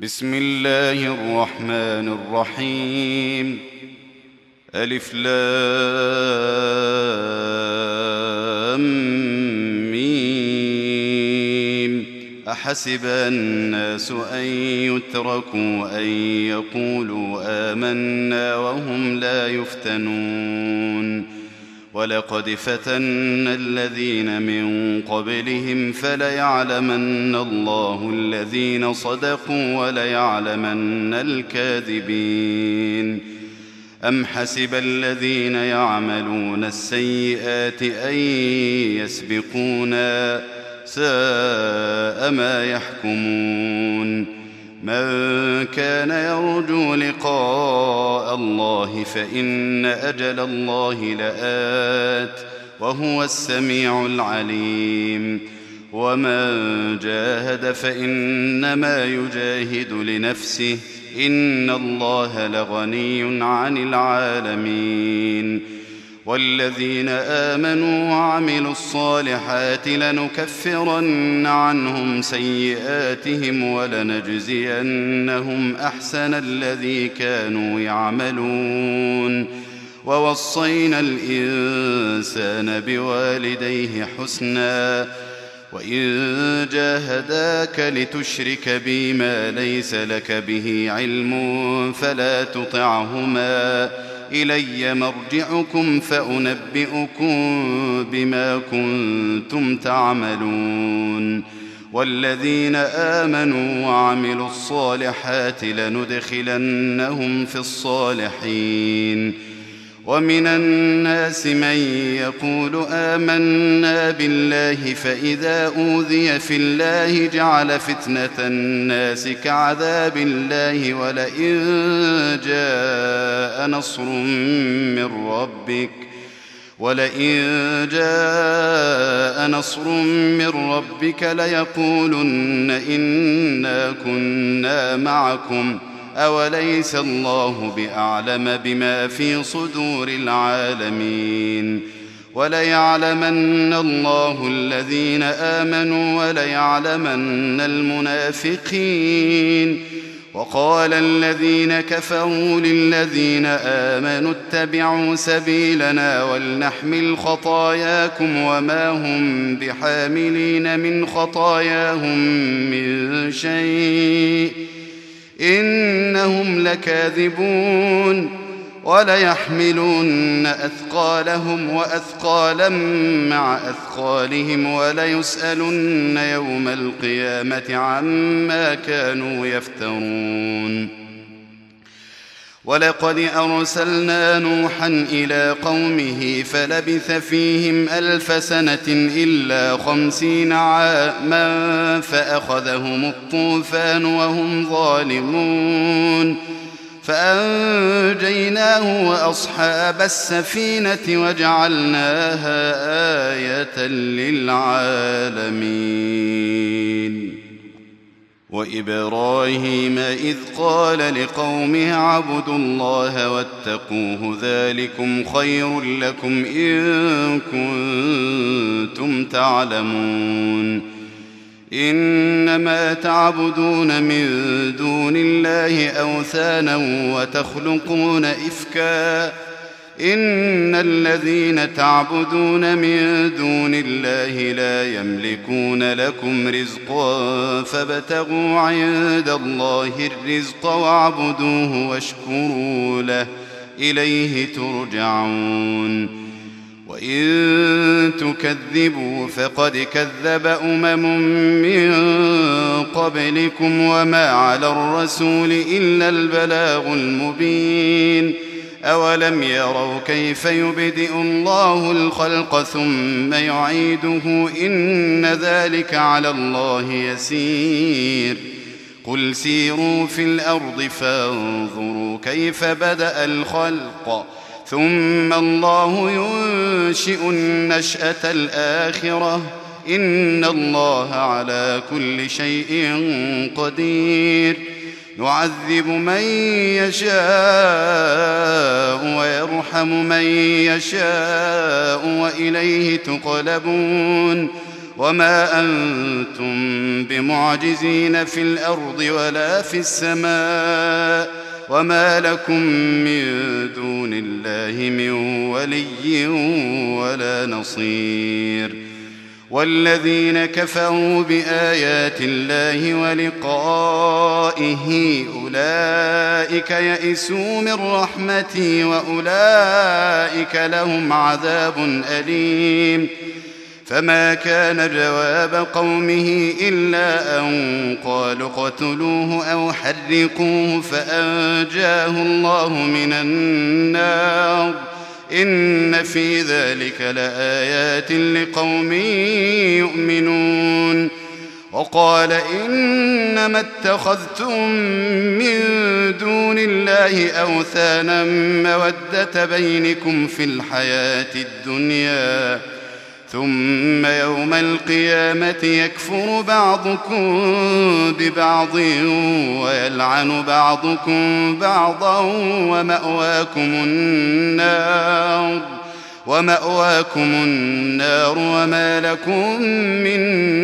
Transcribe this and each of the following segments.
بسم الله الرحمن الرحيم. ألف لام ميم. أحسب الناس أن يتركوا أن يقولوا آمنا وهم لا يفتنون. ولقد فتنا الذين من قبلهم فليعلمن الله الذين صدقوا وليعلمن الكاذبين. أم حسب الذين يعملون السيئات أن يسبقونا ساء ما يحكمون. من كان يرجو لقاء الله فإن أجل الله لآت وهو السميع العليم. ومن جاهد فإنما يجاهد لنفسه إن الله لغني عن العالمين. والذين آمنوا وعملوا الصالحات لنكفرن عنهم سيئاتهم ولنجزينهم أحسن الذي كانوا يعملون. ووصينا الإنسان بوالديه حسنا وإن جاهداك لتشرك بي ما ليس لك به علم فلا تطعهما إلي مرجعكم فأنبئكم بما كنتم تعملون. والذين آمنوا وعملوا الصالحات لندخلنهم في الصالحين. ومن الناس من يقول آمنا بالله فإذا أوذي في الله جعل فتنة الناس كعذاب الله ولئن جاء نصر من ربك ليقولن إنا كنا معكم أوليس الله بأعلم بما في صدور العالمين. وليعلمن الله الذين آمنوا وليعلمن المنافقين. وقال الذين كفروا للذين آمنوا اتبعوا سبيلنا ولنحمل خطاياكم وما هم بحاملين من خطاياهم من شيء إنهم لكاذبون. وليحملن أثقالهم وأثقالا مع أثقالهم وليسألن يوم القيامة عما كانوا يفترون. ولقد أرسلنا نوحا إلى قومه فلبث فيهم 1000 سنة إلا 50 عاما فأخذهم الطوفان وهم ظالمون فأنجيناه وأصحاب السفينة وجعلناها آية للعالمين. وإبراهيم إذ قال لقومه اعبدوا الله واتقوه ذلكم خير لكم إن كنتم تعلمون. إنما تعبدون من دون الله أوثانا وتخلقون إفكا إن الذين تعبدون من دون الله لا يملكون لكم رزقا فابتغوا عند الله الرزق واعبدوه واشكروا له إليه ترجعون. وإن تكذبوا فقد كذب من قبلكم وما على الرسول إلا البلاغ المبين. أولم يروا كيف يبدئ الله الخلق ثم يعيده إن ذلك على الله يسير. قل سيروا في الأرض فانظروا كيف بدأ الخلق ثم الله ينشئ النشأة الآخرة إن الله على كل شيء قدير. يعذب من يشاء ويرحم من يشاء وإليه تقلبون. وما أنتم بمعجزين في الأرض ولا في السماء وما لكم من دون الله من ولي ولا نصير والذين كفروا بآيات الله ولقائه أولئك يئسوا من رحمتي وأولئك لهم عذاب أليم فما كان جواب قومه إلا أن قالوا اقتلوه أو حرقوه فأنجاه الله من النار إن في ذلك لآيات لقوم يؤمنون وقال إنما اتخذتم من دون الله أوثانا مودة بينكم في الحياة الدنيا ثم يوم القيامة يكفر بعضكم ببعض ويلعن بعضكم بعضا ومأواكم النار وما لكم من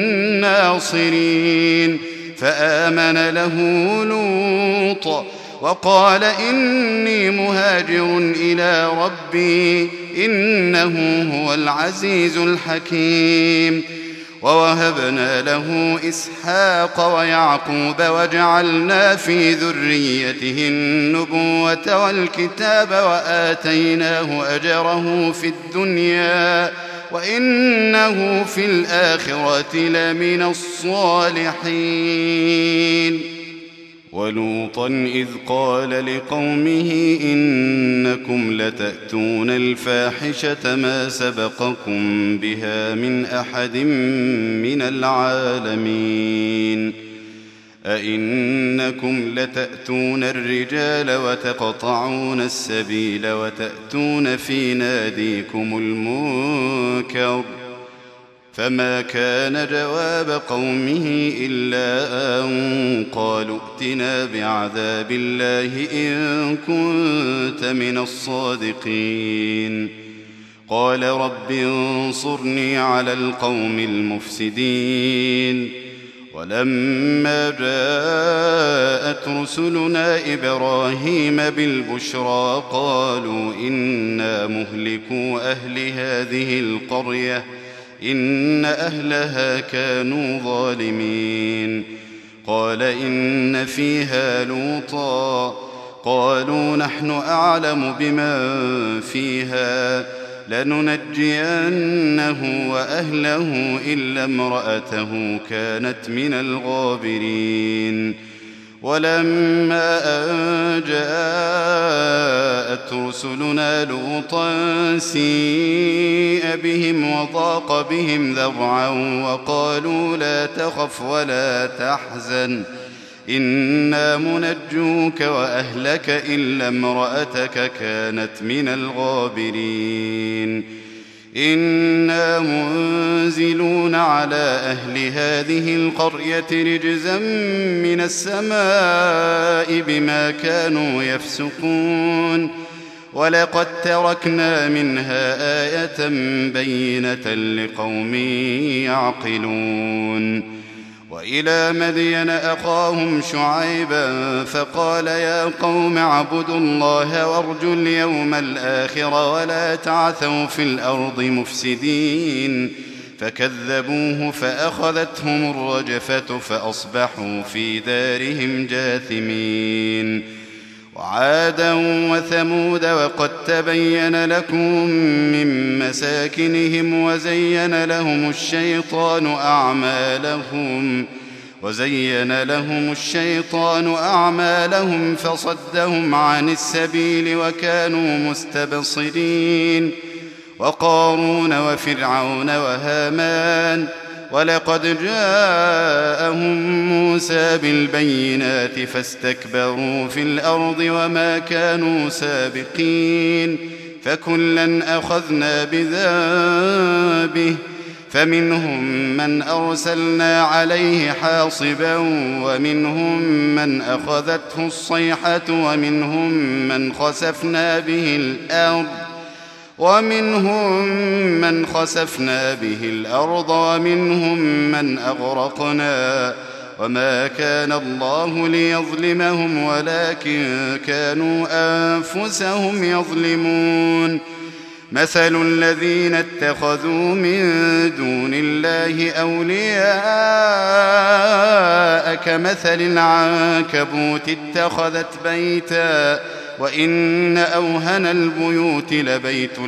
ناصرين فآمن له لوط وقال إني مهاجر إلى ربي إنه هو العزيز الحكيم ووهبنا له إسحاق ويعقوب وجعلنا في ذريته النبوة والكتاب وآتيناه أجره في الدنيا وإنه في الآخرة لمن الصالحين ولوطا إذ قال لقومه إنكم لتأتون الفاحشة ما سبقكم بها من أحد من العالمين أئنكم لتأتون الرجال وتقطعون السبيل وتأتون في ناديكم المنكر فما كان جواب قومه إلا أن قالوا ائتنا بعذاب الله إن كنت من الصادقين قال رب انصرني على القوم المفسدين ولما جاءت رسلنا إبراهيم بالبشرى قالوا إنا مهلكو أهل هذه القرية إن أهلها كانوا ظالمين قال إن فيها لوطا قالوا نحن أعلم بمن فيها لننجينه وأهله إلا امرأته كانت من الغابرين ولما أن جاءت رسلنا لوطا سيء بهم وضاق بهم ذرعا وقالوا لا تخف ولا تحزن إنا منجوك وأهلك إلا امرأتك كانت من الغابرين إنا منزلون على أهل هذه القرية رجزا من السماء بما كانوا يفسقون ولقد تركنا منها آية بينة لقوم يعقلون وإلى مدين أخاهم شعيبا فقال يا قوم اعبدوا الله وارجوا اليوم الآخر ولا تعثوا في الأرض مفسدين فكذبوه فأخذتهم الرجفة فأصبحوا في دارهم جاثمين وعادا وثمود وقد تبين لكم من مساكنهم وزين لهم الشيطان أعمالهم فصدهم عن السبيل وكانوا مستبصرين وقارون وفرعون وهامان ولقد جاءهم موسى بالبينات فاستكبروا في الأرض وما كانوا سابقين فكلا أخذنا بذنبه فمنهم من أرسلنا عليه حاصبا ومنهم من أخذته الصيحة ومنهم من خسفنا به الأرض ومنهم من خسفنا به الأرض ومنهم من أغرقنا وما كان الله ليظلمهم ولكن كانوا أنفسهم يظلمون مثل الذين اتخذوا من دون الله أولياء كمثل العنكبوت اتخذت بيتا وإن أوهن البيوت لبيت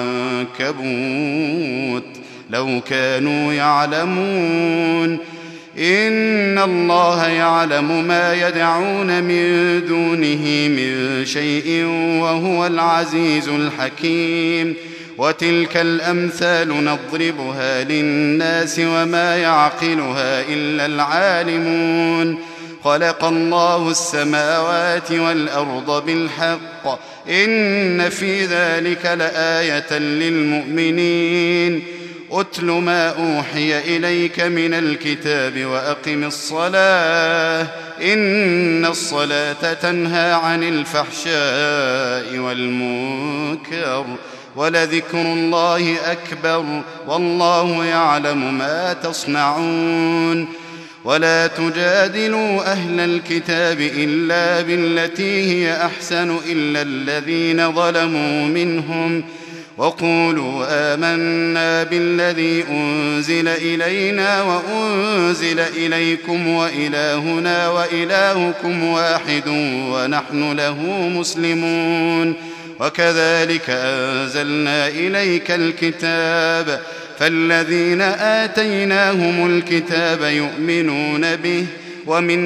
العنكبوت لو كانوا يعلمون إن الله يعلم ما يدعون من دونه من شيء وهو العزيز الحكيم وتلك الأمثال نضربها للناس وما يعقلها إلا العالمون خلق الله السماوات والأرض بالحق إن في ذلك لآية للمؤمنين أتل ما أوحي إليك من الكتاب وأقم الصلاة إن الصلاة تنهى عن الفحشاء والمنكر ولذكر الله أكبر والله يعلم ما تصنعون ولا تجادلوا أهل الكتاب إلا بالتي هي أحسن إلا الذين ظلموا منهم وقولوا آمنا بالذي أنزل إلينا وأنزل إليكم وإلهنا وإلهكم واحد ونحن له مسلمون وكذلك أنزلنا إليك الكتاب فالذين آتيناهم الكتاب يؤمنون به ومن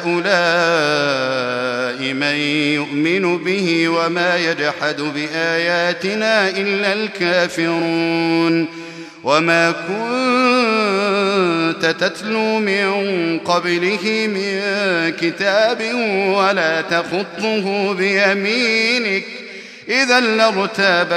هؤلاء من يؤمن به وما يجحد بآياتنا إلا الكافرون وما كنت تتلو من قبله من كتاب ولا تخطه بيمينك إذا لارتاب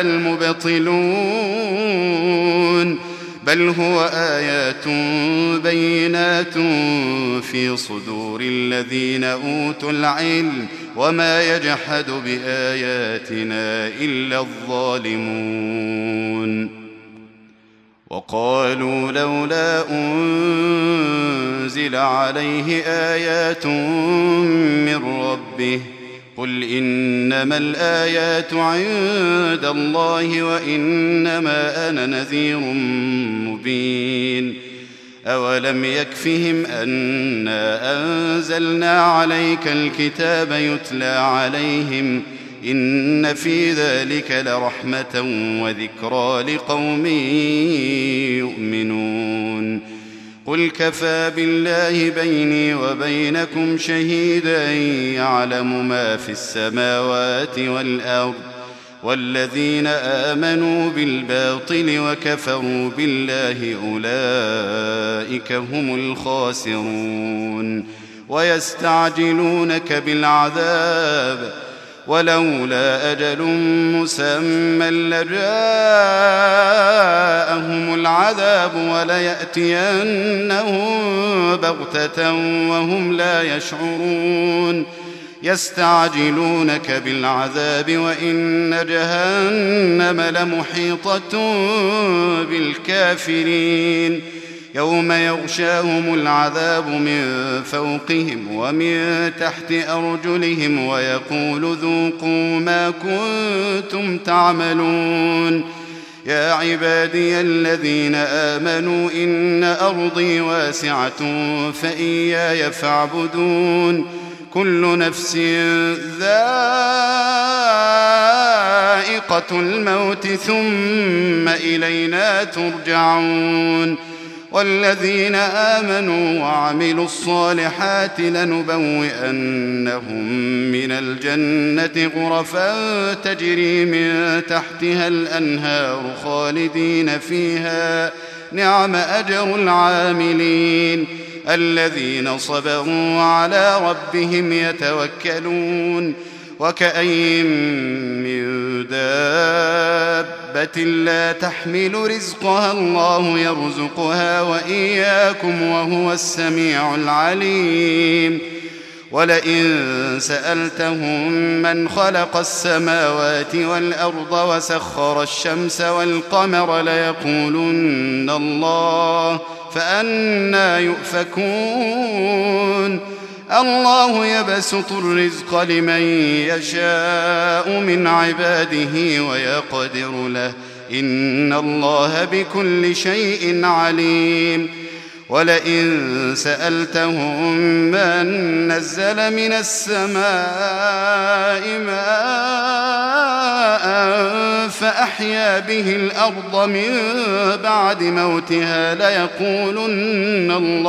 المبطلون بل هو آيات بينات في صدور الذين أوتوا العلم وما يجحد بآياتنا إلا الظالمون وقالوا لولا أنزل عليه آيات من ربه قل إنما الآيات عند الله وإنما أنا نذير مبين أولم يكفهم أنا أنزلنا عليك الكتاب يتلى عليهم إن في ذلك لرحمة وذكرى لقوم يؤمنون قل كفى بالله بيني وبينكم شهيدا يعلم ما في السماوات والأرض والذين آمنوا بالباطل وكفروا بالله أولئك هم الخاسرون ويستعجلونك بالعذاب ولولا أجل مسمى لجاءهم العذاب وليأتينهم بغتة وهم لا يشعرون يستعجلونك بالعذاب وإن جهنم لمحيطة بالكافرين يوم يغشاهم العذاب من فوقهم ومن تحت أرجلهم ويقول ذوقوا ما كنتم تعملون يا عبادي الذين آمنوا إن أرضي واسعة فإياي فاعبدون كل نفس ذائقة الموت ثم إلينا ترجعون والذين آمنوا وعملوا الصالحات لنبوئنهم من الجنة غرفا تجري من تحتها الأنهار خالدين فيها نعم أجر العاملين الذين صبروا على ربهم يتوكلون وكأين من دابة لا تحمل رزقها الله يرزقها وإياكم وهو السميع العليم ولئن سألتهم من خلق السماوات والأرض وسخر الشمس والقمر ليقولن الله فأنى يؤفكون الله يبسط الرزق لمن يشاء من عباده ويقدر له إن الله بكل شيء عليم ولئن سألتهم من نزل من السماء ماء فأحيا به الأرض من بعد موتها ليقولن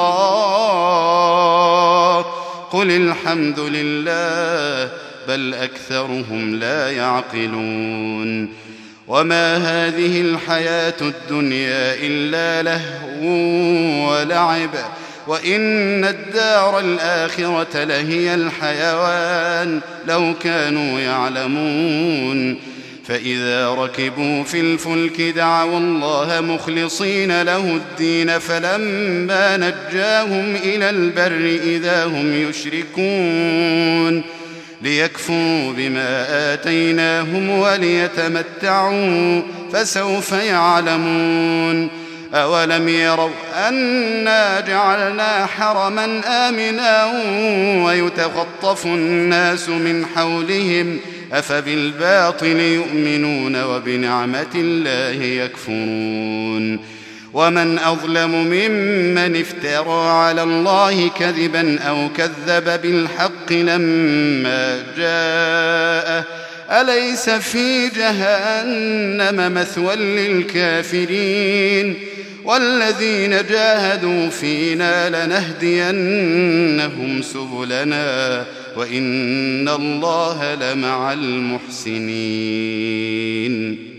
الله قل الحمد لله بل أكثرهم لا يعقلون وما هذه الحياة الدنيا إلا لهو ولعب وإن الدار الآخرة لهي الحيوان لو كانوا يعلمون فإذا ركبوا في الفلك دعوا الله مخلصين له الدين فلما نجاهم إلى البر إذا هم يشركون ليكفروا بما آتيناهم وليتمتعوا فسوف يعلمون أولم يروا أنا جعلنا حرما آمنا ويتخطف الناس من حولهم أفبالباطل يؤمنون وبنعمة الله يكفرون ومن أظلم ممن افترى على الله كذبا أو كذب بالحق لما جاءه أليس في جهنم مثوى للكافرين والذين جاهدوا فينا لنهدينهم سبلنا وإن الله لمع المحسنين